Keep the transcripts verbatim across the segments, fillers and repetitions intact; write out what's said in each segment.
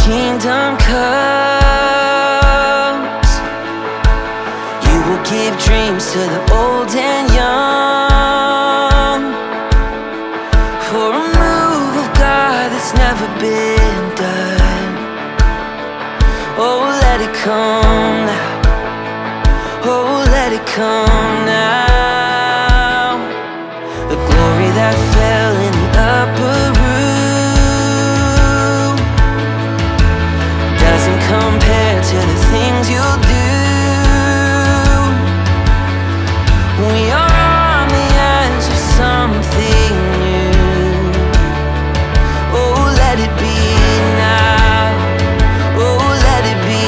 kingdom comes, you will give dreams to the old and young, for a move of God that's never been done. Oh, let it come now. Oh, let it come now. The glory that fell in the upper room doesn't compare to the things you'll do. We are on the edge of something new. Oh, let it be now. Oh, let it be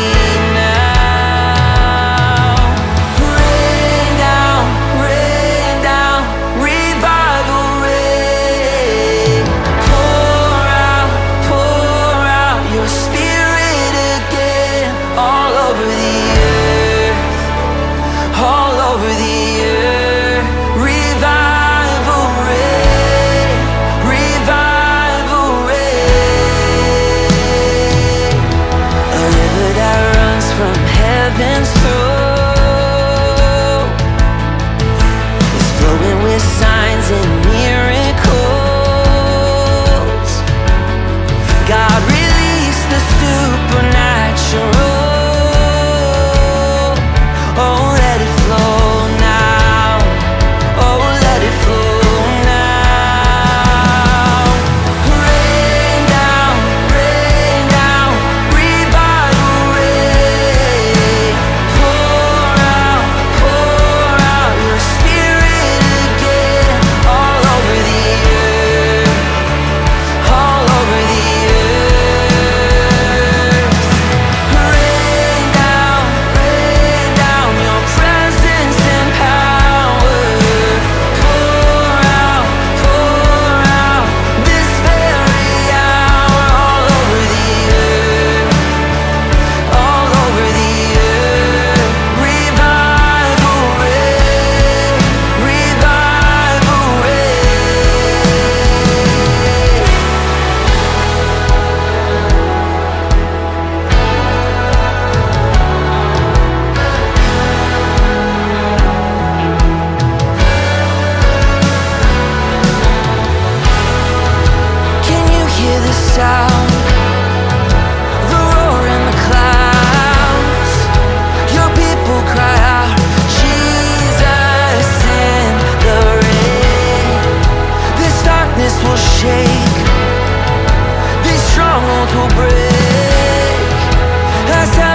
now. Rain down, rain down, revival rain. Pour out, pour out your spirit again, all over the earth, all over the earth. Revival rain, revival rain. A river that runs from heaven's throne is flowing with signs and miracles. God, release the supernatural. Oh, let it flow now. Oh, let it flow now. Rain down, rain down, revival rain. Pour out, pour out your spirit again, all over the earth, all over the earth. Rain down, rain down your presence and power. Pour out, pour out this very hour, all over the earth, all over the earth. Revival rain, revival rain. Can you hear the sound? The roar in the clouds. Your people cry out, Jesus in the rain. This darkness will shake, these strongholds will break as